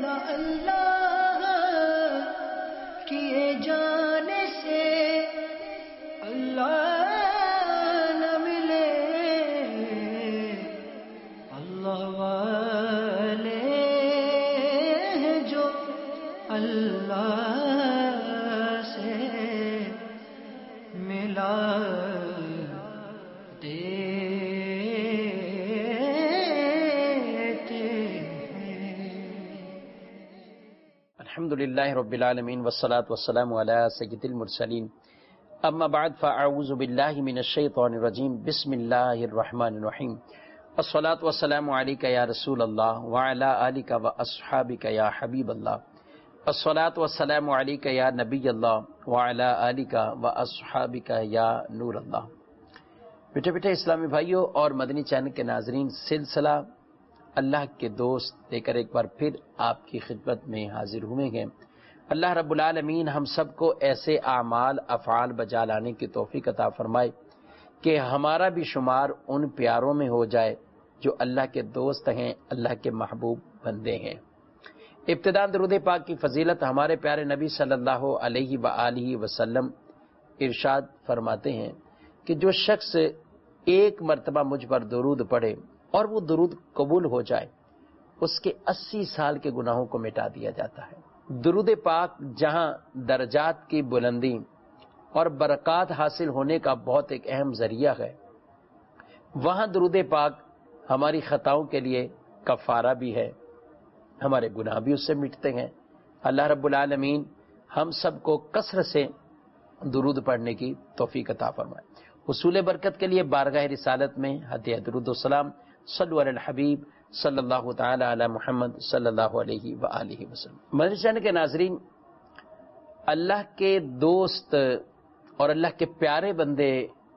نہ اللہ کیے جانے سے اللہ نہ ملے، اللہ والے ہیں جو اللہ سے ملا الحمدللہ رب العالمین والصلاة والسلام علی سید المرسلین، اما بعد فاعوذ باللہ من الشیطان الرجیم، بسم اللہ الرحمن الرحیم، الصلاة والسلام علیک یا رسول اللہ وعلی آلک واصحابک یا حبیب اللہ، الصلاة والسلام علیک یا نبی اللہ وعلی آلک واصحابک یا نور اللہ۔ بیٹے اسلامی بھائیوں اور مدنی چینل کے ناظرین، سلسلہ اللہ کے دوست لے کر ایک بار پھر آپ کی خدمت میں حاضر ہوئے ہیں۔ اللہ رب العالمین ہم سب کو ایسے اعمال افعال بجا لانے کی توفیق عطا فرمائے کہ ہمارا بھی شمار ان پیاروں میں ہو جائے جو اللہ کے دوست ہیں، اللہ کے محبوب بندے ہیں۔ ابتداء درود پاک کی فضیلت ہمارے پیارے نبی صلی اللہ علیہ وآلہ وسلم ارشاد فرماتے ہیں کہ جو شخص ایک مرتبہ مجھ پر درود پڑھے اور وہ درود قبول ہو جائے، اس کے 80 سال کے گناہوں کو مٹا دیا جاتا ہے۔ درود پاک جہاں درجات کی بلندی اور برکات حاصل ہونے کا بہت ایک اہم ذریعہ ہے، وہاں درود پاک ہماری خطاؤں کے لیے کفارہ بھی ہے، ہمارے گناہ بھی اس سے مٹتے ہیں۔ اللہ رب العالمین ہم سب کو کثرت سے درود پڑھنے کی توفیق عطا فرمائے۔ حصول برکت کے لیے بارگاہ رسالت میں ہدیہ درود و سلام صلو علی الحبیب صلی اللہ تعالی علی محمد صلی اللہ علیہ وآلہ وسلم۔ مدنی چینل کے ناظرین، اللہ کے دوست اور اللہ کے پیارے بندے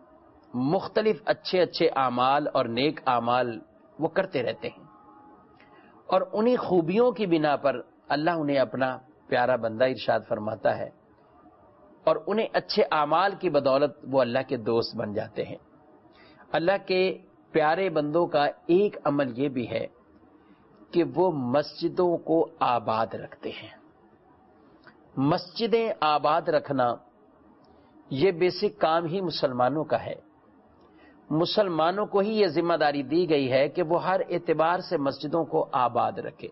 مختلف اچھے اعمال اور نیک اعمال وہ کرتے رہتے ہیں، اور انہی خوبیوں کی بنا پر اللہ انہیں اپنا پیارا بندہ ارشاد فرماتا ہے، اور انہیں اچھے اعمال کی بدولت وہ اللہ کے دوست بن جاتے ہیں۔ اللہ کے پیارے بندوں کا ایک عمل یہ بھی ہے کہ وہ مسجدوں کو آباد رکھتے ہیں۔ مسجدیں آباد رکھنا یہ بیسک کام ہی مسلمانوں کا ہے۔ مسلمانوں کو ہی یہ ذمہ داری دی گئی ہے کہ وہ ہر اعتبار سے مسجدوں کو آباد رکھے۔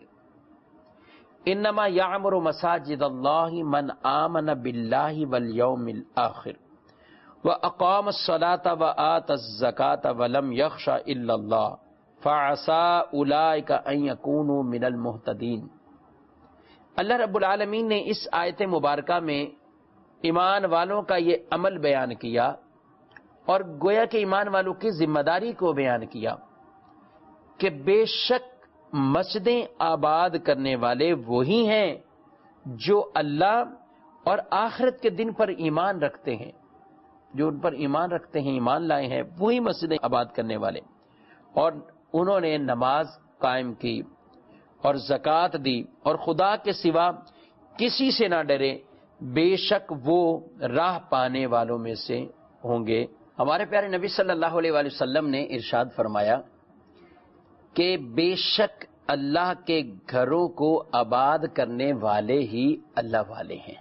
انما یعمر مساجد اللہ من آمن باللہ والیوم الآخر وَأَقَامَ الصَّلَاةَ وَآتَى الزَّكَاةَ وَلَمْ يَخْشَ إِلَّا اللَّهَ فَعَسَىٰ أُولَٰئِكَ أَن يَكُونُوا مِنَ الْمُهْتَدِينَ۔ اللہ رب العالمین نے اس آیت مبارکہ میں ایمان والوں کا یہ عمل بیان کیا، اور گویا کہ ایمان والوں کی ذمہ داری کو بیان کیا کہ بے شک مسجدیں آباد کرنے والے وہی ہیں جو اللہ اور آخرت کے دن پر ایمان رکھتے ہیں، جو ان پر ایمان رکھتے ہیں، ایمان لائے ہیں، وہی مسجدیں آباد کرنے والے، اور انہوں نے نماز قائم کی اور زکوٰۃ دی اور خدا کے سوا کسی سے نہ ڈرے، بے شک وہ راہ پانے والوں میں سے ہوں گے۔ ہمارے پیارے نبی صلی اللہ علیہ وآلہ وسلم نے ارشاد فرمایا کہ بے شک اللہ کے گھروں کو آباد کرنے والے ہی اللہ والے ہیں۔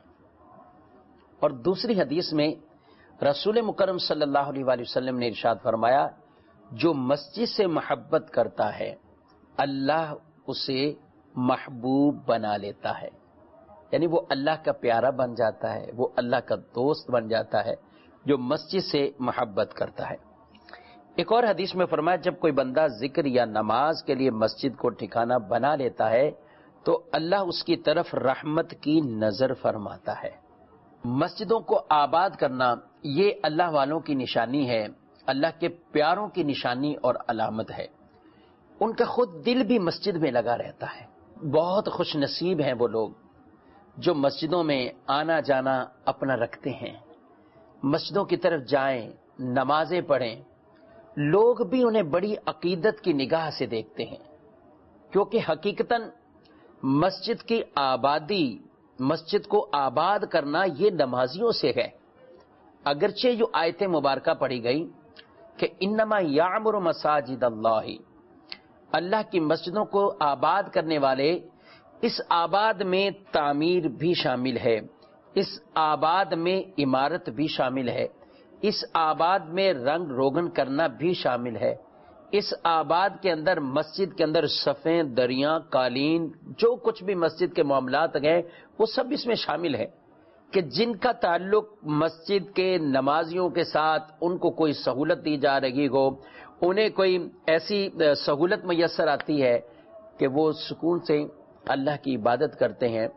اور دوسری حدیث میں رسول مکرم صلی اللہ علیہ وآلہ وسلم نے ارشاد فرمایا، جو مسجد سے محبت کرتا ہے اللہ اسے محبوب بنا لیتا ہے، یعنی وہ اللہ کا پیارا بن جاتا ہے، وہ اللہ کا دوست بن جاتا ہے جو مسجد سے محبت کرتا ہے۔ ایک اور حدیث میں فرمایا، جب کوئی بندہ ذکر یا نماز کے لیے مسجد کو ٹھکانہ بنا لیتا ہے تو اللہ اس کی طرف رحمت کی نظر فرماتا ہے۔ مسجدوں کو آباد کرنا یہ اللہ والوں کی نشانی ہے، اللہ کے پیاروں کی نشانی اور علامت ہے۔ ان کا خود دل بھی مسجد میں لگا رہتا ہے۔ بہت خوش نصیب ہیں وہ لوگ جو مسجدوں میں آنا جانا اپنا رکھتے ہیں، مسجدوں کی طرف جائیں، نمازیں پڑھیں، لوگ بھی انہیں بڑی عقیدت کی نگاہ سے دیکھتے ہیں، کیونکہ حقیقتاً مسجد کی آبادی، مسجد کو آباد کرنا یہ نمازیوں سے ہے۔ اگرچہ جو آیت مبارکہ پڑھی گئی کہ انما یعمر مساجد اللہ، اللہ کی مسجدوں کو آباد کرنے والے اس آباد میں تعمیر بھی شامل ہے، اس آباد میں عمارت بھی شامل ہے، اس آباد میں رنگ روگن کرنا بھی شامل ہے، اس آباد کے اندر مسجد کے اندر صفیں، دریاں، قالین، جو کچھ بھی مسجد کے معاملات ہیں وہ سب اس میں شامل ہے کہ جن کا تعلق مسجد کے نمازیوں کے ساتھ ان کو کوئی سہولت دی جا رہی ہو، انہیں کوئی ایسی سہولت میسر آتی ہے کہ وہ سکون سے اللہ کی عبادت کرتے ہیں۔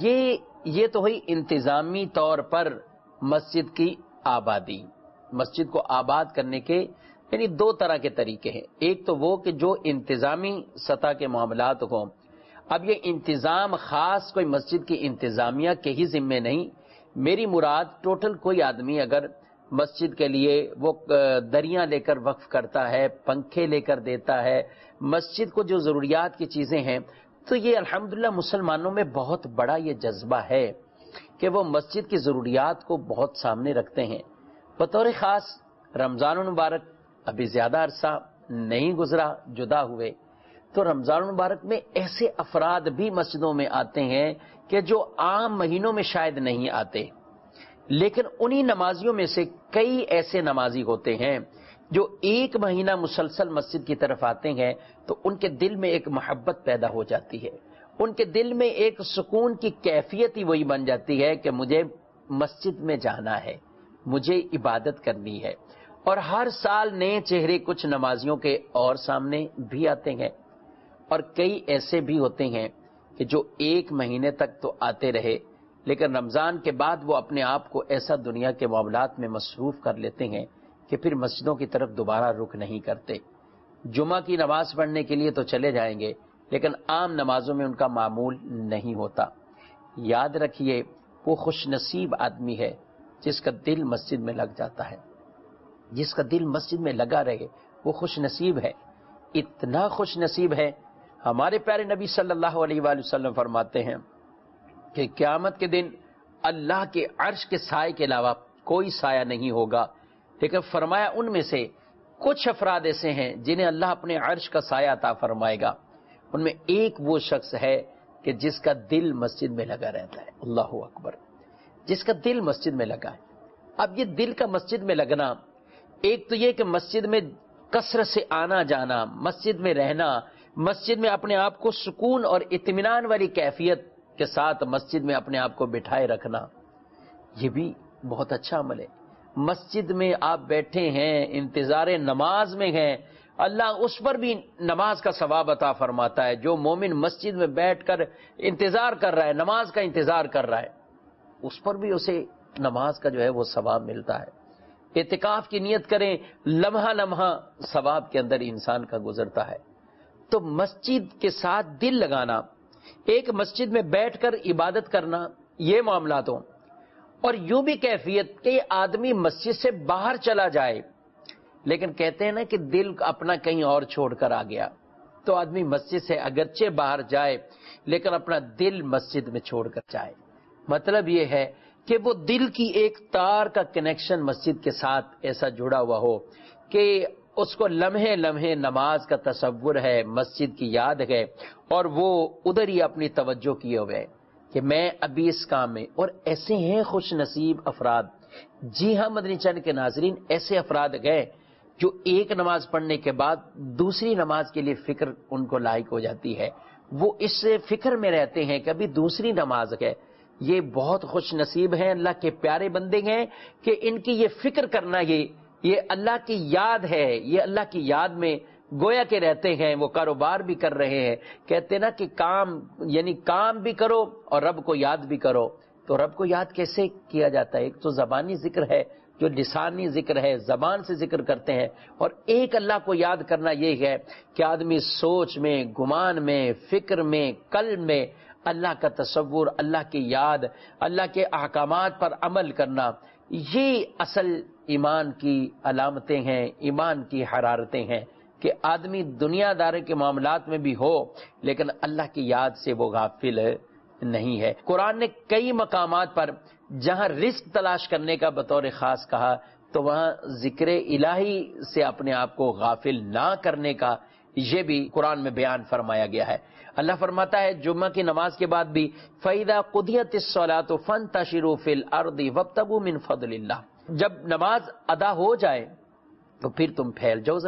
یہ تو ہوئی انتظامی طور پر مسجد کی آبادی۔ مسجد کو آباد کرنے کے یعنی دو طرح کے طریقے ہیں، ایک تو وہ کہ جو انتظامی سطح کے معاملات ہوں۔ اب یہ انتظام خاص کوئی مسجد کی انتظامیہ کے ہی ذمے نہیں، میری مراد ٹوٹل کوئی آدمی اگر مسجد کے لیے وہ دریاں لے کر وقف کرتا ہے، پنکھے لے کر دیتا ہے، مسجد کو جو ضروریات کی چیزیں ہیں، تو یہ الحمدللہ مسلمانوں میں بہت بڑا یہ جذبہ ہے کہ وہ مسجد کی ضروریات کو بہت سامنے رکھتے ہیں۔ بطور خاص رمضان المبارک ابھی زیادہ عرصہ نہیں گزرا جدا ہوئے، تو رمضان المبارک میں ایسے افراد بھی مسجدوں میں آتے ہیں کہ جو عام مہینوں میں شاید نہیں آتے، لیکن انہی نمازیوں میں سے کئی ایسے نمازی ہوتے ہیں جو ایک مہینہ مسلسل مسجد کی طرف آتے ہیں تو ان کے دل میں ایک محبت پیدا ہو جاتی ہے، ان کے دل میں ایک سکون کی کیفیت ہی وہی بن جاتی ہے کہ مجھے مسجد میں جانا ہے، مجھے عبادت کرنی ہے۔ اور ہر سال نئے چہرے کچھ نمازیوں کے اور سامنے بھی آتے ہیں، اور کئی ایسے بھی ہوتے ہیں کہ جو ایک مہینے تک تو آتے رہے لیکن رمضان کے بعد وہ اپنے آپ کو ایسا دنیا کے معاملات میں مصروف کر لیتے ہیں کہ پھر مسجدوں کی طرف دوبارہ رخ نہیں کرتے۔ جمعہ کی نماز پڑھنے کے لیے تو چلے جائیں گے لیکن عام نمازوں میں ان کا معمول نہیں ہوتا۔ یاد رکھیے وہ خوش نصیب آدمی ہے جس کا دل مسجد میں لگ جاتا ہے، جس کا دل مسجد میں لگا رہے وہ خوش نصیب ہے، اتنا خوش نصیب ہے۔ ہمارے پیارے نبی صلی اللہ علیہ وآلہ وسلم فرماتے ہیں کہ قیامت کے دن اللہ کے عرش کے سائے کے علاوہ کوئی سایہ نہیں ہوگا، لیکن فرمایا ان میں سے کچھ افراد ایسے ہیں جنہیں اللہ اپنے عرش کا سایہ عطا فرمائے گا، ان میں ایک وہ شخص ہے کہ جس کا دل مسجد میں لگا رہتا ہے۔ اللہ اکبر، جس کا دل مسجد میں لگا ہے۔ اب یہ دل کا مسجد میں لگنا، ایک تو یہ کہ مسجد میں کثرت سے آنا جانا، مسجد میں رہنا، مسجد میں اپنے آپ کو سکون اور اطمینان والی کیفیت کے ساتھ مسجد میں اپنے آپ کو بٹھائے رکھنا، یہ بھی بہت اچھا عمل ہے۔ مسجد میں آپ بیٹھے ہیں، انتظار نماز میں ہیں، اللہ اس پر بھی نماز کا ثواب عطا فرماتا ہے۔ جو مومن مسجد میں بیٹھ کر انتظار کر رہا ہے، نماز کا انتظار کر رہا ہے، اس پر بھی اسے نماز کا جو ہے وہ ثواب ملتا ہے۔ اعتکاف کی نیت کریں، لمحہ لمحہ ثواب کے اندر انسان کا گزرتا ہے۔ تو مسجد کے ساتھ دل لگانا، ایک مسجد میں بیٹھ کر عبادت کرنا، یہ معاملات ہوں، اور یوں بھی کیفیت کہ آدمی مسجد سے باہر چلا جائے لیکن کہتے ہیں نا کہ دل اپنا کہیں اور چھوڑ کر آ گیا، تو آدمی مسجد سے اگرچہ باہر جائے لیکن اپنا دل مسجد میں چھوڑ کر جائے۔ مطلب یہ ہے کہ وہ دل کی ایک تار کا کنیکشن مسجد کے ساتھ ایسا جڑا ہوا ہو کہ اس کو لمحے لمحے نماز کا تصور ہے، مسجد کی یاد ہے، اور وہ ادھر ہی اپنی توجہ کیے ہوئے ہے کہ میں ابھی اس کام میں۔ اور ایسے ہیں خوش نصیب افراد، جی ہاں مدنی چینل کے ناظرین، ایسے افراد گئے جو ایک نماز پڑھنے کے بعد دوسری نماز کے لیے فکر ان کو لاحق ہو جاتی ہے، وہ اس فکر میں رہتے ہیں کہ ابھی دوسری نماز ہے۔ یہ بہت خوش نصیب ہیں، اللہ کے پیارے بندے ہیں کہ ان کی یہ فکر کرنا، یہ اللہ کی یاد ہے، یہ اللہ کی یاد میں گویا کے رہتے ہیں۔ وہ کاروبار بھی کر رہے ہیں، کہتے ہیں نا کہ کام بھی کرو اور رب کو یاد بھی کرو۔ تو رب کو یاد کیسے کیا جاتا ہے؟ ایک تو زبانی ذکر ہے، جو لسانی ذکر ہے، زبان سے ذکر کرتے ہیں، اور ایک اللہ کو یاد کرنا یہ ہے کہ آدمی سوچ میں، گمان میں، فکر میں، قلب میں اللہ کا تصور، اللہ کی یاد، اللہ کے احکامات پر عمل کرنا، یہ اصل ایمان کی علامتیں ہیں، ایمان کی حرارتیں ہیں کہ آدمی دنیا داری کے معاملات میں بھی ہو لیکن اللہ کی یاد سے وہ غافل نہیں ہے۔ قرآن نے کئی مقامات پر جہاں رزق تلاش کرنے کا بطور خاص کہا تو وہاں ذکر الہی سے اپنے آپ کو غافل نہ کرنے کا یہ بھی قرآن میں بیان فرمایا گیا ہے۔ اللہ فرماتا ہے جمعہ کی نماز کے بعد بھی فَإِذَا قُضِيَتِ الصَّلَاةُ فَانتَشِرُوا فِي الْأَرْضِ وَابْتَغُوا مِنْ فَضْلِ اللَّهِ، جب نماز ادا ہو جائے تو پھر تم پھیل جاؤ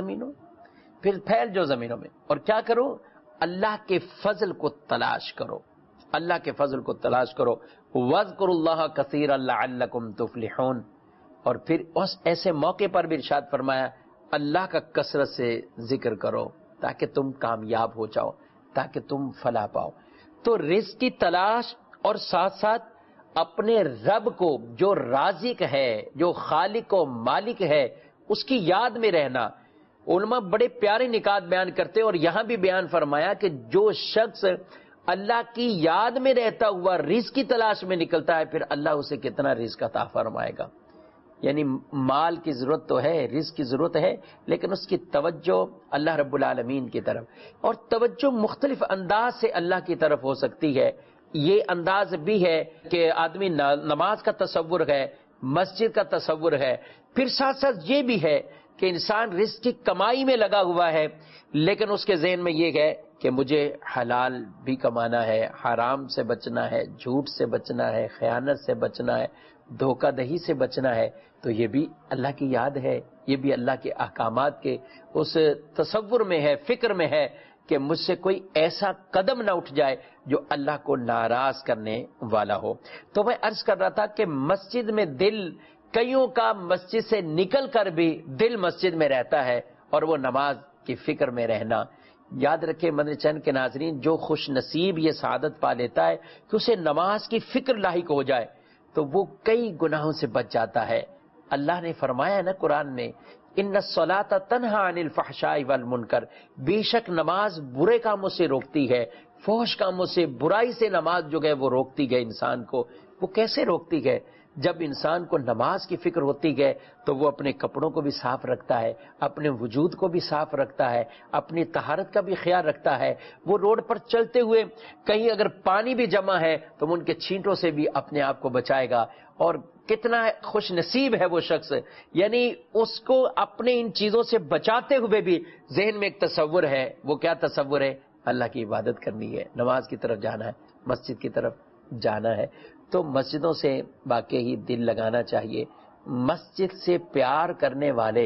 زمینوں میں، اور کیا کرو؟ اللہ کے فضل کو تلاش کرو، اللہ کے فضل کو تلاش کرو۔ وَاذْكُرُوا اللَّهَ كَثِيرًا لَعَلَّكُمْ تُفْلِحُونَ، اور پھر اس ایسے موقع پر بھی ارشاد فرمایا اللہ کا کثرت سے ذکر کرو تاکہ تم کامیاب ہو جاؤ، تاکہ تم فلاح پاؤ۔ تو رزق کی تلاش اور ساتھ ساتھ اپنے رب کو جو رازق ہے، جو خالق و مالک ہے، اس کی یاد میں رہنا۔ علماء بڑے پیارے نکات بیان کرتے اور یہاں بھی بیان فرمایا کہ جو شخص اللہ کی یاد میں رہتا ہوا رزق کی تلاش میں نکلتا ہے، پھر اللہ اسے کتنا رزق عطا فرمائے گا۔ یعنی مال کی ضرورت تو ہے، رزق کی ضرورت ہے، لیکن اس کی توجہ اللہ رب العالمین کی طرف، اور توجہ مختلف انداز سے اللہ کی طرف ہو سکتی ہے۔ یہ انداز بھی ہے کہ آدمی نماز کا تصور ہے، مسجد کا تصور ہے، پھر ساتھ ساتھ یہ بھی ہے کہ انسان رزق کی کمائی میں لگا ہوا ہے، لیکن اس کے ذہن میں یہ ہے کہ مجھے حلال بھی کمانا ہے، حرام سے بچنا ہے، جھوٹ سے بچنا ہے، خیانت سے بچنا ہے، دھوکہ دہی سے بچنا ہے۔ تو یہ بھی اللہ کی یاد ہے، یہ بھی اللہ کے احکامات کے اس تصور میں ہے، فکر میں ہے کہ مجھ سے کوئی ایسا قدم نہ اٹھ جائے جو اللہ کو ناراض کرنے والا ہو۔ تو میں عرض کر رہا تھا کہ مسجد میں دل، کئیوں کا مسجد سے نکل کر بھی دل مسجد میں رہتا ہے، اور وہ نماز کی فکر میں رہنا۔ یاد رکھیں مدنی چینل کے ناظرین، جو خوش نصیب یہ سعادت پا لیتا ہے کہ اسے نماز کی فکر لاحق ہو جائے تو وہ کئی گناہوں سے بچ جاتا ہے۔ اللہ نے فرمایا ہے نا قرآن میں، ان الصلاۃ تنہا عن الفحشاء والمنکر، بے شک نماز برے کاموں سے روکتی ہے، فحش کاموں سے، برائی سے نماز جو ہے وہ روکتی ہے انسان کو۔ وہ کیسے روکتی ہے؟ جب انسان کو نماز کی فکر ہوتی ہے تو وہ اپنے کپڑوں کو بھی صاف رکھتا ہے، اپنے وجود کو بھی صاف رکھتا ہے، اپنی طہارت کا بھی خیال رکھتا ہے۔ وہ روڈ پر چلتے ہوئے کہیں اگر پانی بھی جمع ہے تو وہ ان کے چھینٹوں سے بھی اپنے آپ کو بچائے گا۔ اور کتنا خوش نصیب ہے وہ شخص، یعنی اس کو اپنے ان چیزوں سے بچاتے ہوئے بھی ذہن میں ایک تصور ہے۔ وہ کیا تصور ہے؟ اللہ کی عبادت کرنی ہے، نماز کی طرف جانا ہے، مسجد کی طرف جانا ہے۔ تو مسجدوں سے واقعی ہی دل لگانا چاہیے۔ مسجد سے پیار کرنے والے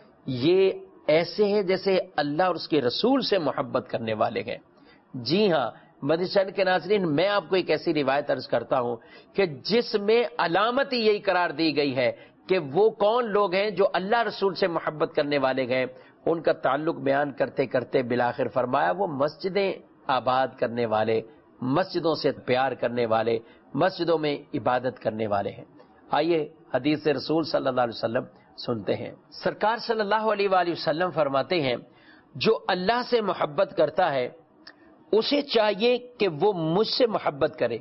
یہ ایسے ہیں جیسے اللہ اور اس کے رسول سے محبت کرنے والے ہیں۔ جی ہاں مدنی چینل کے ناظرین، میں آپ کو ایک ایسی روایت عرض کرتا ہوں کہ جس میں علامت یہی قرار دی گئی ہے کہ وہ کون لوگ ہیں جو اللہ رسول سے محبت کرنے والے ہیں۔ ان کا تعلق بیان کرتے کرتے بالآخر فرمایا وہ مسجدیں آباد کرنے والے، مسجدوں سے پیار کرنے والے، مسجدوں میں عبادت کرنے والے ہیں۔ آئیے حدیث رسول صلی اللہ علیہ وسلم سنتے ہیں۔ سرکار صلی اللہ علیہ وآلہ وسلم فرماتے ہیں جو اللہ سے محبت کرتا ہے اسے چاہیے کہ وہ مجھ سے محبت کرے،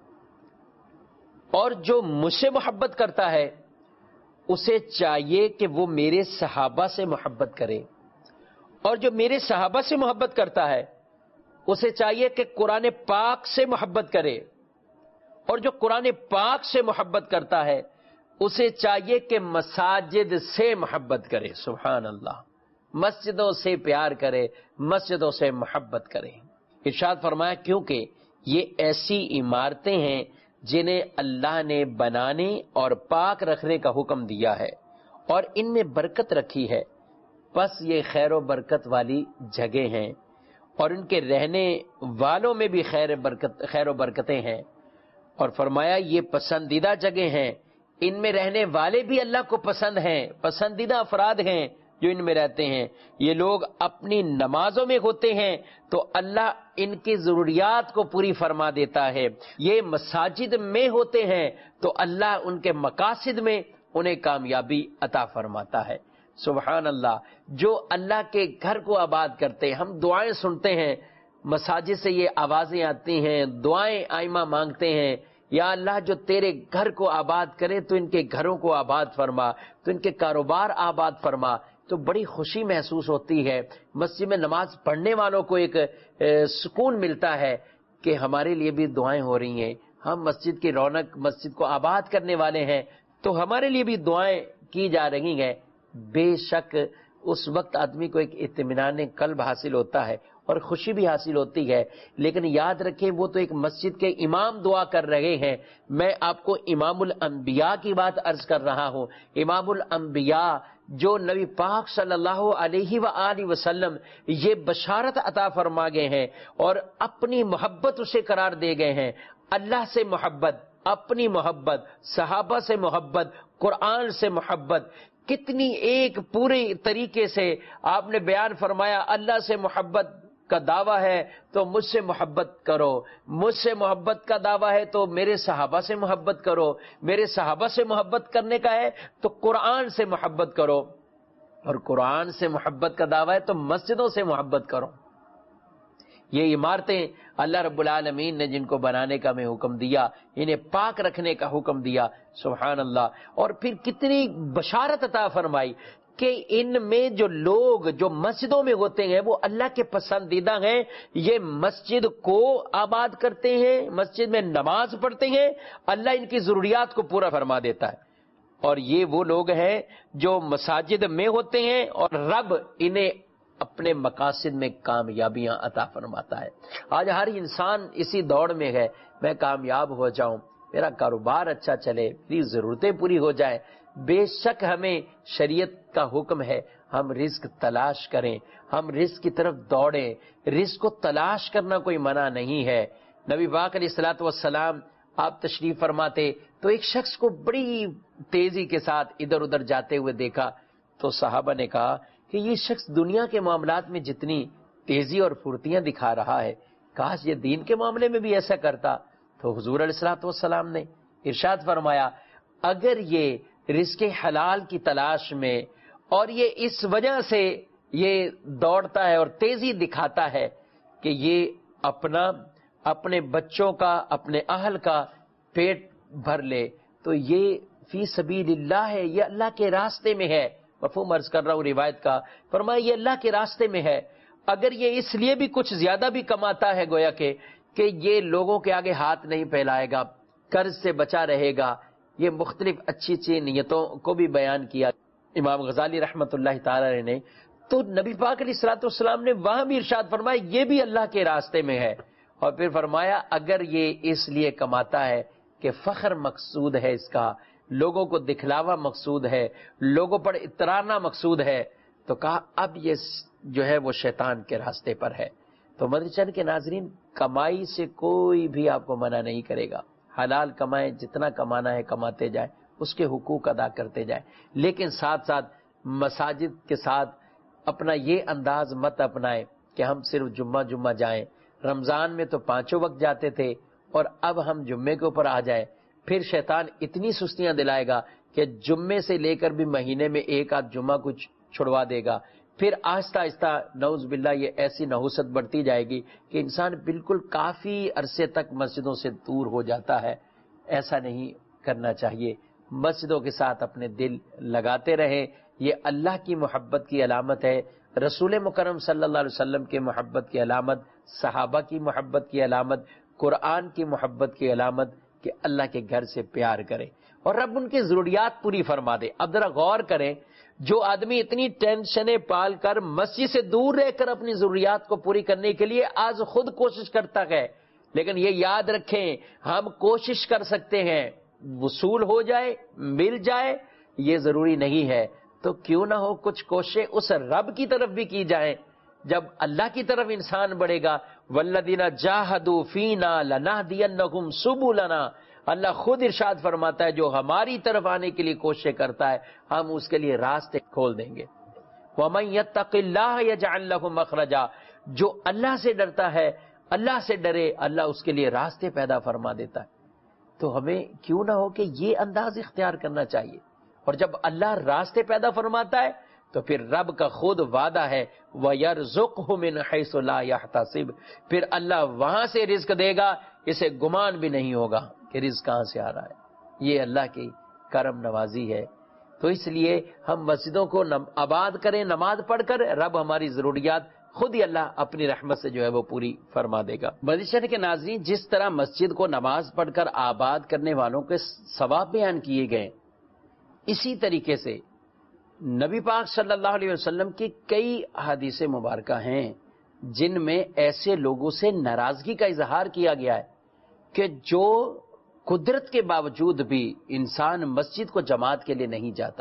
اور جو مجھ سے محبت کرتا ہے اسے چاہیے کہ وہ میرے صحابہ سے محبت کرے، اور جو میرے صحابہ سے محبت کرتا ہے اسے چاہیے کہ قرآن پاک سے محبت کرے، اور جو قرآن پاک سے محبت کرتا ہے اسے چاہیے کہ مساجد سے محبت کرے۔ سبحان اللہ، مسجدوں سے پیار کرے، مسجدوں سے محبت کرے۔ ارشاد فرمایا کیونکہ یہ ایسی عمارتیں ہیں جنہیں اللہ نے بنانے اور پاک رکھنے کا حکم دیا ہے، اور ان میں برکت رکھی ہے، بس یہ خیر و برکت والی جگہ ہیں، اور ان کے رہنے والوں میں بھی خیر و برکتیں ہیں۔ اور فرمایا یہ پسندیدہ جگہ ہیں، ان میں رہنے والے بھی اللہ کو پسند ہیں، پسندیدہ افراد ہیں جو ان میں رہتے ہیں۔ یہ لوگ اپنی نمازوں میں ہوتے ہیں تو اللہ ان کی ضروریات کو پوری فرما دیتا ہے، یہ مساجد میں ہوتے ہیں تو اللہ ان کے مقاصد میں انہیں کامیابی عطا فرماتا ہے۔ سبحان اللہ، جو اللہ کے گھر کو آباد کرتے ہیں، ہم دعائیں سنتے ہیں، مساجد سے یہ آوازیں آتی ہیں، دعائیں آئمہ مانگتے ہیں، یا اللہ جو تیرے گھر کو آباد کرے تو ان کے گھروں کو آباد فرما، تو ان کے کاروبار آباد فرما، تو بڑی خوشی محسوس ہوتی ہے۔ مسجد میں نماز پڑھنے والوں کو ایک سکون ملتا ہے کہ ہمارے لیے بھی دعائیں ہو رہی ہیں، ہم مسجد کی رونق، مسجد کو آباد کرنے والے ہیں، تو ہمارے لیے بھی دعائیں کی جا رہی ہیں۔ بے شک اس وقت آدمی کو ایک اطمینان قلب حاصل ہوتا ہے اور خوشی بھی حاصل ہوتی ہے. لیکن یاد رکھیں وہ تو ایک مسجد کے امام دعا کر رہے ہیں، میں آپ کو امام الانبیاء کی بات عرض کر رہا ہوں. امام الانبیاء جو نبی پاک صلی اللہ علیہ وآلہ وسلم یہ بشارت عطا فرما گئے ہیں اور اپنی محبت اسے قرار دے گئے ہیں. اللہ سے محبت، اپنی محبت، صحابہ سے محبت، قرآن سے محبت، کتنی ایک پورے طریقے سے آپ نے بیان فرمایا. اللہ سے محبت کا دعویٰ ہے تو مجھ سے محبت کرو، مجھ سے محبت کا دعویٰ ہے تو میرے صحابہ سے محبت کرو، میرے صحابہ سے محبت کرنے کا ہے تو قرآن سے محبت کرو، اور قرآن سے محبت کا دعویٰ ہے تو مسجدوں سے محبت کرو. یہ عمارتیں اللہ رب العالمین نے جن کو بنانے کا میں حکم دیا، انہیں پاک رکھنے کا حکم دیا، سبحان اللہ. اور پھر کتنی بشارت عطا فرمائی کہ ان میں جو لوگ جو مسجدوں میں ہوتے ہیں وہ اللہ کے پسندیدہ ہیں. یہ مسجد کو آباد کرتے ہیں، مسجد میں نماز پڑھتے ہیں، اللہ ان کی ضروریات کو پورا فرما دیتا ہے. اور یہ وہ لوگ ہیں جو مساجد میں ہوتے ہیں اور رب انہیں اپنے مقاصد میں کامیابیاں عطا فرماتا ہے. آج ہر انسان اسی دوڑ میں ہے، میں کامیاب ہو جاؤں، میرا کاروبار اچھا چلے، میری ضرورتیں پوری ہو جائیں. بے شک ہمیں شریعت کا حکم ہے ہم رزق تلاش کریں، ہم رزق کی طرف دوڑیں. رزق کو تلاش کرنا کوئی منع نہیں ہے. نبی پاک علیہ الصلوۃ والسلام آپ تشریف فرماتے تو ایک شخص کو بڑی تیزی کے ساتھ ادھر ادھر جاتے ہوئے دیکھا تو صحابہ نے کہا کہ یہ شخص دنیا کے معاملات میں جتنی تیزی اور پھرتیاں دکھا رہا ہے کاش یہ دین کے معاملے میں بھی ایسا کرتا. تو حضور علیہ الصلوۃ والسلام نے ارشاد فرمایا اگر یہ رزق حلال کی تلاش میں اور یہ اس وجہ سے یہ دوڑتا ہے اور تیزی دکھاتا ہے کہ یہ اپنے بچوں کا، اپنے اہل کا پیٹ بھر لے تو یہ فی سبیل اللہ ہے، یہ اللہ کے راستے میں ہے. مفہوم عرض کر رہا ہوں روایت کا. فرمایا یہ اللہ کے راستے میں ہے. اگر یہ اس لیے بھی کچھ زیادہ بھی کماتا ہے گویا کہ یہ لوگوں کے آگے ہاتھ نہیں پھیلائے گا، قرض سے بچا رہے گا. یہ مختلف اچھی اچھی نیتوں کو بھی بیان کیا امام غزالی رحمت اللہ تعالی نے. تو نبی پاک علیہ الصلوۃ والسلام نے وہاں بھی ارشاد فرمایا یہ بھی اللہ کے راستے میں ہے. اور پھر فرمایا اگر یہ اس لیے کماتا ہے کہ فخر مقصود ہے، اس کا لوگوں کو دکھلاوا مقصود ہے، لوگوں پر اترانا مقصود ہے، تو کہا اب یہ جو ہے وہ شیطان کے راستے پر ہے. تو مدنی چینل کے ناظرین، کمائی سے کوئی بھی آپ کو منع نہیں کرے گا. حلال کمائیں، جتنا کمانا ہے کماتے جائیں، اس کے حقوق ادا کرتے جائیں. لیکن ساتھ ساتھ مساجد کے ساتھ اپنا یہ انداز مت اپنائیں کہ ہم صرف جمعہ جائیں. رمضان میں تو 5 وقت جاتے تھے اور اب ہم جمعے کے اوپر آ جائیں. پھر شیطان اتنی سستیاں دلائے گا کہ جمعے سے لے کر بھی مہینے میں 1 آدھ جمعہ کچھ چھڑوا دے گا. پھر آہستہ آہستہ نعوذ باللہ یہ ایسی نحوست بڑھتی جائے گی کہ انسان بالکل کافی عرصے تک مسجدوں سے دور ہو جاتا ہے. ایسا نہیں کرنا چاہیے. مسجدوں کے ساتھ اپنے دل لگاتے رہیں. یہ اللہ کی محبت کی علامت ہے، رسول مکرم صلی اللہ علیہ وسلم کی محبت کی علامت، صحابہ کی محبت کی علامت، قرآن کی محبت کی علامت کہ اللہ کے گھر سے پیار کرے اور رب ان کی ضروریات پوری فرما دے. اب ذرا غور کریں، جو آدمی اتنی ٹینشنیں پال کر مسجد سے دور رہ کر اپنی ضروریات کو پوری کرنے کے لیے آج خود کوشش کرتا ہے، لیکن یہ یاد رکھیں ہم کوشش کر سکتے ہیں، وصول ہو جائے، مل جائے، یہ ضروری نہیں ہے. تو کیوں نہ ہو کچھ کوششیں اس رب کی طرف بھی کی جائیں. جب اللہ کی طرف انسان بڑھے گا، والذین جاہدوا فینا لنہدینہم سبلنا، اللہ خود ارشاد فرماتا ہے جو ہماری طرف آنے کے لیے کوشش کرتا ہے ہم اس کے لیے راستے کھول دیں گے. ومن یتق اللہ یجعل لہ مخرجا، جو اللہ سے ڈرتا ہے، اللہ سے ڈرے، اللہ اس کے لیے راستے پیدا فرما دیتا ہے. تو ہمیں کیوں نہ ہو کہ یہ انداز اختیار کرنا چاہیے. اور جب اللہ راستے پیدا فرماتا ہے تو پھر رب کا خود وعدہ ہے وَيَرْزُقْهُ مِنْ حَيْثُ لَا يَحْتَسِبُ، پھر اللہ وہاں سے رزق دے گا اسے گمان بھی نہیں ہوگا کہ رزق کہاں سے آ رہا ہے. یہ اللہ کی کرم نوازی ہے. تو اس لیے ہم مسجدوں کو آباد کریں، نماز پڑھ کر رب ہماری ضروریات خود ہی اللہ اپنی رحمت سے جو ہے وہ پوری فرما دے گا. مدنی کے ناظرین، جس طرح مسجد کو نماز پڑھ کر آباد کرنے والوں کے ثواب بیان کیے گئے، اسی طریقے سے نبی پاک صلی اللہ علیہ وسلم کی کئی احادیث مبارکہ ہیں جن میں ایسے لوگوں سے ناراضگی کا اظہار کیا گیا ہے کہ جو قدرت کے باوجود بھی انسان مسجد کو جماعت کے لیے نہیں جاتا۔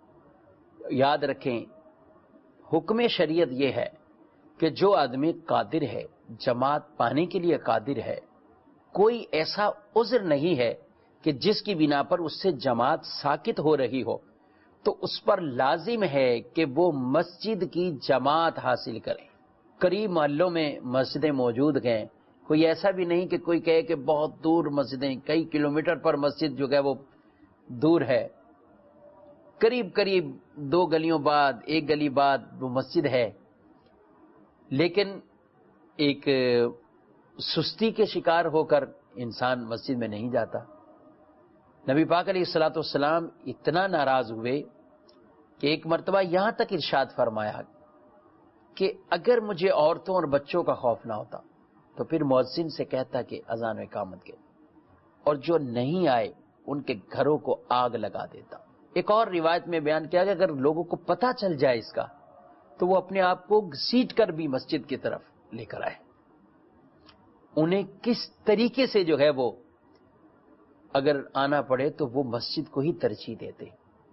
یاد رکھیں، حکم شریعت یہ ہے کہ جو آدمی قادر ہے، جماعت پانے کے لیے قادر ہے، کوئی ایسا عذر نہیں ہے کہ جس کی بنا پر اس سے جماعت ساقط ہو رہی ہو، تو اس پر لازم ہے کہ وہ مسجد کی جماعت حاصل کرے۔ قریب محلوں میں مسجدیں موجود ہیں، کوئی ایسا بھی نہیں کہ کوئی کہے کہ بہت دور مسجدیں، کئی کلومیٹر پر مسجد جو ہے وہ دور ہے، قریب قریب 2 گلیوں بعد 1 گلی بعد وہ مسجد ہے، لیکن ایک سستی کے شکار ہو کر انسان مسجد میں نہیں جاتا۔ نبی پاک علیہ الصلوۃ والسلام اتنا ناراض ہوئے کہ ایک مرتبہ یہاں تک ارشاد فرمایا کہ اگر مجھے عورتوں اور بچوں کا خوف نہ ہوتا تو پھر مؤذن سے کہتا کہ اذان و اقامت کے، اور جو نہیں آئے ان کے گھروں کو آگ لگا دیتا۔ ایک اور روایت میں بیان کیا کہ اگر لوگوں کو پتہ چل جائے اس کا تو وہ اپنے آپ کو گھسیٹ کر بھی مسجد کی طرف لے کر آئے۔ انہیں کس طریقے سے جو ہے وہ اگر آنا پڑے تو وہ مسجد کو ہی ترجیح دیتے۔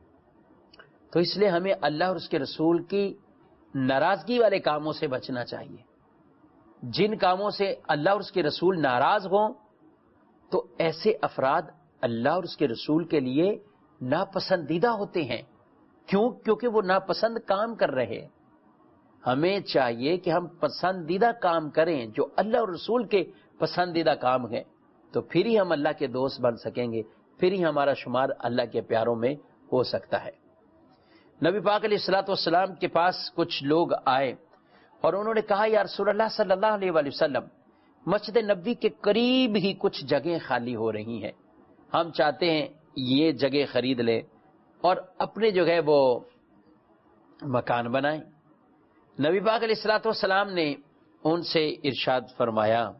تو اس لیے ہمیں اللہ اور اس کے رسول کی ناراضگی والے کاموں سے بچنا چاہیے۔ جن کاموں سے اللہ اور اس کے رسول ناراض ہوں تو ایسے افراد اللہ اور اس کے رسول کے لیے ناپسندیدہ ہوتے ہیں۔ کیوں؟ کیونکہ وہ ناپسند کام کر رہے ہیں۔ ہمیں چاہیے کہ ہم پسندیدہ کام کریں جو اللہ اور رسول کے پسندیدہ کام ہیں، تو پھر ہی ہم اللہ کے دوست بن سکیں گے، پھر ہی ہمارا شمار اللہ کے پیاروں میں ہو سکتا ہے۔ نبی پاک علیہ الصلوۃ والسلام کے پاس کچھ لوگ آئے اور انہوں نے کہا یا رسول اللہ صلی اللہ علیہ وآلہ وسلم، مسجد نبوی کے قریب ہی کچھ جگہیں خالی ہو رہی ہیں، ہم چاہتے ہیں یہ جگہ خرید لیں اور اپنے جو ہے وہ مکان بنائیں۔ نبی پاک علیہ الصلوۃ والسلام نے ان سے ارشاد فرمایا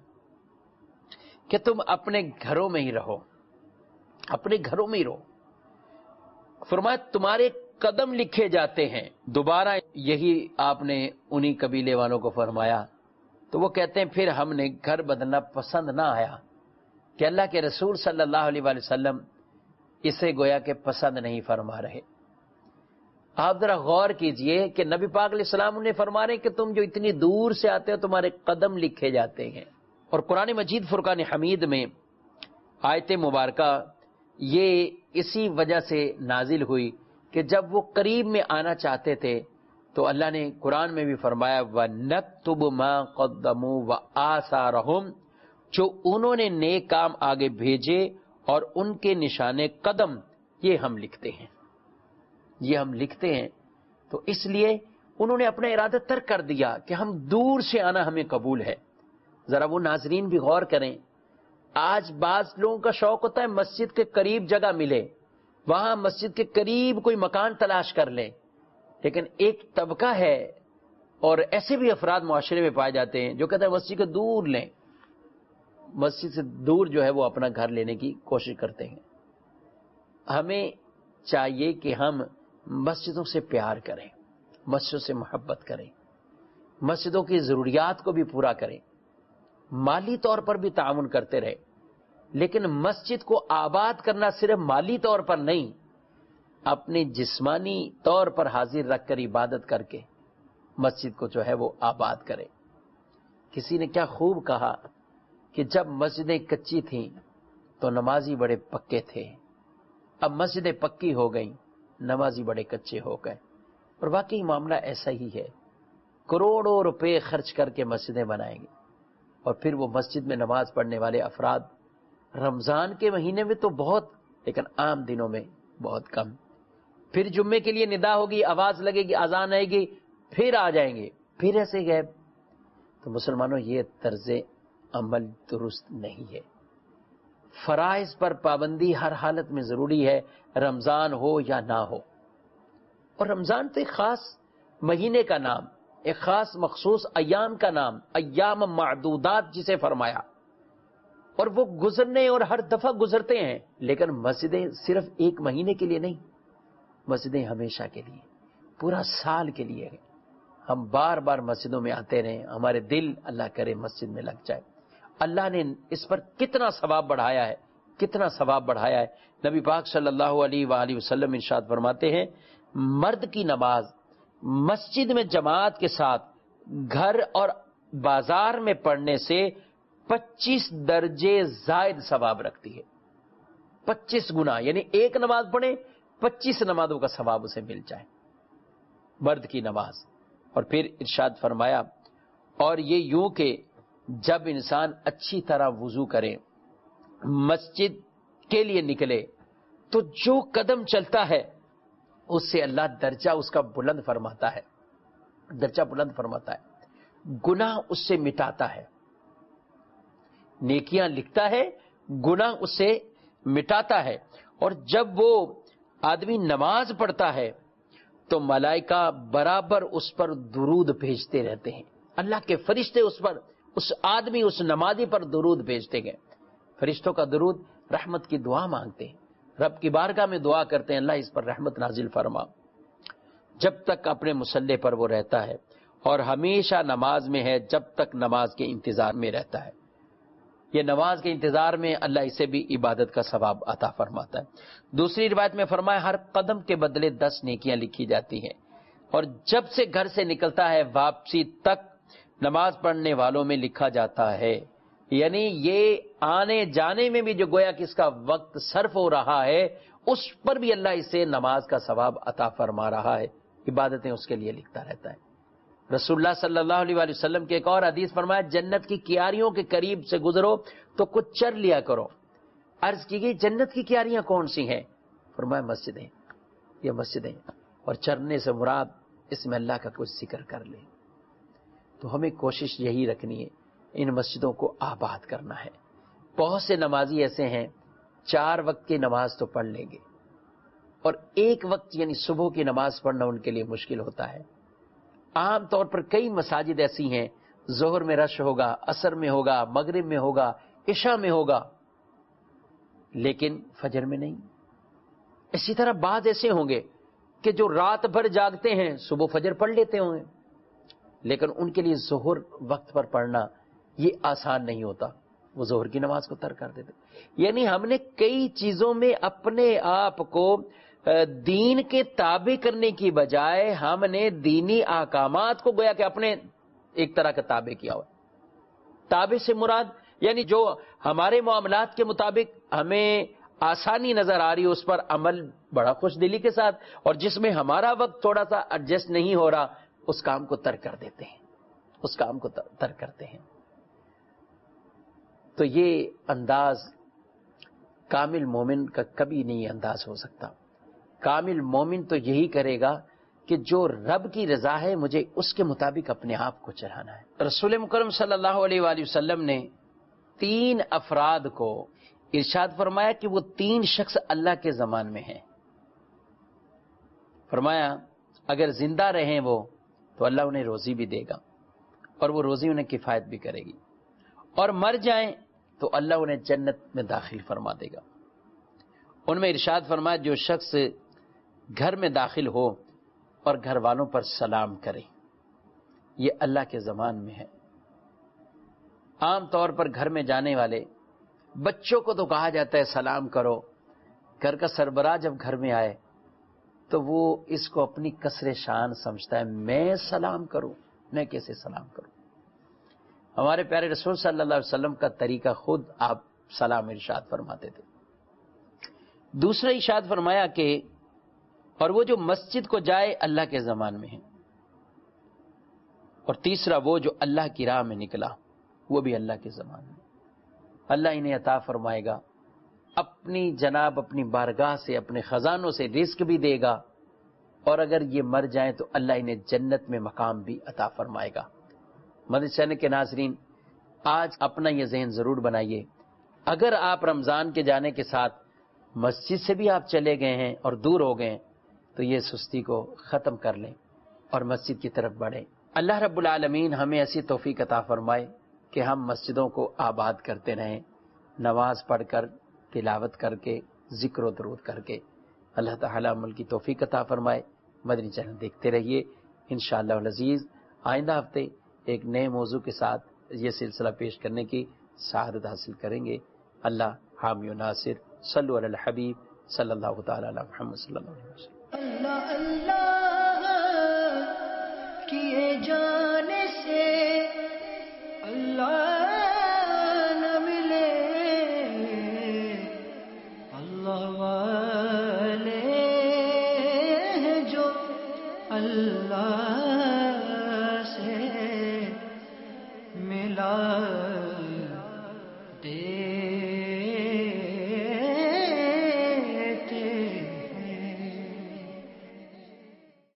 کہ تم اپنے گھروں میں ہی رہو، اپنے گھروں میں ہی رہو۔ فرمایا تمہارے قدم لکھے جاتے ہیں۔ دوبارہ یہی آپ نے انہی قبیلے والوں کو فرمایا تو وہ کہتے ہیں پھر ہم نے گھر بدلنا پسند نہ آیا کہ اللہ کے رسول صلی اللہ علیہ وآلہ وسلم اسے گویا کہ پسند نہیں فرما رہے۔ آپ ذرا غور کیجئے کہ نبی پاک علیہ السلام انہیں فرما رہے ہیں کہ تم جو اتنی دور سے آتے ہو تمہارے قدم لکھے جاتے ہیں۔ اور قرآن مجید فرقان حمید میں آیت مبارکہ یہ اسی وجہ سے نازل ہوئی کہ جب وہ قریب میں آنا چاہتے تھے تو اللہ نے قرآن میں بھی فرمایا وَنَكْتُبُ مَا قَدَّمُوا وَآثَارَهُمْ، جو انہوں نے نیک کام آگے بھیجے اور ان کے نشان قدم یہ ہم لکھتے ہیں، یہ ہم لکھتے ہیں۔ تو اس لیے انہوں نے اپنا ارادہ ترک کر دیا کہ ہم دور سے آنا ہمیں قبول ہے۔ ذرا وہ ناظرین بھی غور کریں، آج بعض لوگوں کا شوق ہوتا ہے مسجد کے قریب جگہ ملے، وہاں مسجد کے قریب کوئی مکان تلاش کر لیں، لیکن ایک طبقہ ہے اور ایسے بھی افراد معاشرے میں پائے جاتے ہیں جو کہتے ہیں مسجد کو دور لیں، مسجد سے دور جو ہے وہ اپنا گھر لینے کی کوشش کرتے ہیں۔ ہمیں چاہیے کہ ہم مسجدوں سے پیار کریں، مسجدوں سے محبت کریں، مسجدوں کی ضروریات کو بھی پورا کریں، مالی طور پر بھی تعاون کرتے رہے، لیکن مسجد کو آباد کرنا صرف مالی طور پر نہیں، اپنے جسمانی طور پر حاضر رکھ کر عبادت کر کے مسجد کو جو ہے وہ آباد کرے۔ کسی نے کیا خوب کہا کہ جب مسجدیں کچی تھیں تو نمازی بڑے پکے تھے، اب مسجدیں پکی ہو گئیں، نمازی بڑے کچے ہو گئے۔ اور واقعی معاملہ ایسا ہی ہے، کروڑوں روپے خرچ کر کے مسجدیں بنائیں گے اور پھر وہ مسجد میں نماز پڑھنے والے افراد رمضان کے مہینے میں تو بہت، لیکن عام دنوں میں بہت کم۔ پھر جمعے کے لیے ندا ہوگی، آواز لگے گی، اذان آئے گی، پھر آ جائیں گے، پھر ایسے غائب۔ تو مسلمانوں یہ طرز عمل درست نہیں ہے۔ فرائض پر پابندی ہر حالت میں ضروری ہے، رمضان ہو یا نہ ہو۔ اور رمضان تو ایک خاص مہینے کا نام، ایک خاص مخصوص ایام کا نام، ایام معدودات جسے فرمایا، اور وہ گزرنے اور ہر دفعہ گزرتے ہیں، لیکن مسجدیں صرف ایک مہینے کے لیے نہیں، مسجدیں ہمیشہ کے لیے۔ پورا سال کے لیے ہے. ہم بار بار مسجدوں میں آتے رہیں, ہمارے دل اللہ کرے مسجد میں لگ جائے. اللہ نے اس پر کتنا ثواب بڑھایا ہے, کتنا ثواب بڑھایا ہے. نبی پاک صلی اللہ علیہ وآلہ وسلم ارشاد فرماتے ہیں, مرد کی نماز مسجد میں جماعت کے ساتھ گھر اور بازار میں پڑھنے سے 25 درجے زائد ثواب رکھتی ہے. 25 گنا, یعنی ایک نماز پڑھے 25 نمازوں کا ثواب اسے مل جائے, مرد کی نماز. اور پھر ارشاد فرمایا, اور یہ یوں کہ جب انسان اچھی طرح وضو کرے, مسجد کے لیے نکلے, تو جو قدم چلتا ہے اس سے اللہ درجہ اس کا بلند فرماتا ہے, درجہ بلند فرماتا ہے. گناہ اس سے مٹاتا ہے, نیکیاں لکھتا ہے, گناہ اس سے مٹاتا ہے. اور جب وہ آدمی نماز پڑھتا ہے تو ملائکہ برابر اس پر درود بھیجتے رہتے ہیں. اللہ کے فرشتے اس پر, اس آدمی, اس نمازی پر درود بھیجتے گئے. فرشتوں کا درود رحمت کی دعا مانگتے ہیں, رب کی بارگاہ میں دعا کرتے ہیں, اللہ اس پر رحمت نازل فرما. جب تک اپنے مصلی پر وہ رہتا ہے اور ہمیشہ نماز میں ہے, جب تک نماز کے انتظار میں رہتا ہے. یہ نماز کے انتظار میں اللہ اسے بھی عبادت کا ثواب عطا فرماتا ہے. دوسری روایت میں فرمایا, ہر قدم کے بدلے 10 نیکیاں لکھی جاتی ہیں, اور جب سے گھر سے نکلتا ہے واپسی تک نماز پڑھنے والوں میں لکھا جاتا ہے. یعنی یہ آنے جانے میں بھی جو گویا کہ اس کا وقت صرف ہو رہا ہے, اس پر بھی اللہ اسے نماز کا ثواب عطا فرما رہا ہے, عبادتیں اس کے لیے لکھتا رہتا ہے. رسول اللہ صلی اللہ علیہ وآلہ وسلم کے ایک اور حدیث فرمایا, جنت کی کیاریوں کے قریب سے گزرو تو کچھ چر لیا کرو. عرض کی گئی, جنت کی کیاریاں کون سی ہیں؟ فرمایا, مسجدیں, یہ مسجدیں. اور چرنے سے مراد اس میں اللہ کا کچھ ذکر کر لے. تو ہمیں کوشش یہی رکھنی ہے, ان مسجدوں کو آباد کرنا ہے. بہت سے نمازی ایسے ہیں 4 وقت کی نماز تو پڑھ لیں گے, اور 1 وقت یعنی صبح کی نماز پڑھنا ان کے لیے مشکل ہوتا ہے. عام طور پر کئی مساجد ایسی ہیں, ظہر میں رش ہوگا, عصر میں ہوگا, مغرب میں ہوگا, عشاء میں ہوگا, لیکن فجر میں نہیں. اسی طرح بعض ایسے ہوں گے کہ جو رات بھر جاگتے ہیں, صبح فجر پڑھ لیتے ہوں گے, لیکن ان کے لیے ظہر وقت پر پڑھنا یہ آسان نہیں ہوتا, وہ ظہر کی نماز کو ترک کر دیتے. یعنی ہم نے کئی چیزوں میں اپنے آپ کو دین کے تابع کرنے کی بجائے ہم نے دینی احکامات کو گویا کہ اپنے ایک طرح کا تابع کیا ہوا. تابع سے مراد یعنی جو ہمارے معاملات کے مطابق ہمیں آسانی نظر آ رہی ہے اس پر عمل بڑا خوش دلی کے ساتھ, اور جس میں ہمارا وقت تھوڑا سا ایڈجسٹ نہیں ہو رہا اس کام کو ترک کر دیتے ہیں, اس کام کو ترک کرتے ہیں. تو یہ انداز کامل مومن کا کبھی نہیں انداز ہو سکتا. کامل مومن تو یہی کرے گا کہ جو رب کی رضا ہے مجھے اس کے مطابق اپنے آپ کو چلانا ہے. رسول مکرم صلی اللہ علیہ وآلہ وسلم نے 3 افراد کو ارشاد فرمایا کہ وہ 3 شخص اللہ کے ضمان میں ہیں. فرمایا اگر زندہ رہیں وہ تو اللہ انہیں روزی بھی دے گا, اور وہ روزی انہیں کفایت بھی کرے گی, اور مر جائیں تو اللہ انہیں جنت میں داخل فرما دے گا. ان میں ارشاد فرمایا جو شخص گھر میں داخل ہو اور گھر والوں پر سلام کرے, یہ اللہ کے ضمان میں ہے. عام طور پر گھر میں جانے والے بچوں کو تو کہا جاتا ہے سلام کرو, گھر کا سربراہ جب گھر میں آئے تو وہ اس کو اپنی کسر شان سمجھتا ہے, میں سلام کروں, میں کیسے سلام کروں. ہمارے پیارے رسول صلی اللہ علیہ وسلم کا طریقہ خود آپ سلام ارشاد فرماتے تھے. دوسرا ارشاد فرمایا کہ اور وہ جو مسجد کو جائے اللہ کے ضمان میں ہے, اور تیسرا وہ جو اللہ کی راہ میں نکلا وہ بھی اللہ کے ضمان میں. اللہ انہیں عطا فرمائے گا اپنی جناب اپنی بارگاہ سے, اپنے خزانوں سے رزق بھی دے گا, اور اگر یہ مر جائیں تو اللہ انہیں جنت میں مقام بھی عطا فرمائے گا. مدنی چینل کے ناظرین, آج اپنا یہ ذہن ضرور بنائیے, اگر آپ رمضان کے جانے کے ساتھ مسجد سے بھی آپ چلے گئے ہیں اور دور ہو گئے تو یہ سستی کو ختم کر لیں اور مسجد کی طرف بڑھیں. اللہ رب العالمین ہمیں ایسی توفیق عطا فرمائے کہ ہم مسجدوں کو آباد کرتے رہیں, نماز پڑھ کر, تلاوت کر کے, ذکر و درود کر کے. اللہ تعالیٰ عمل کی توفیق عطا فرمائے. مدنی چینل دیکھتے رہیے. انشاءاللہ العزیز آئندہ ہفتے ایک نئے موضوع کے ساتھ یہ سلسلہ پیش کرنے کی سعادت حاصل کریں گے. اللہ حامی و ناصر. صلو علی الحبیب صلی اللہ تعالی علی محمد صلی اللہ علیہ وسلم. اللہ اللہ کیے جانے سے اللہ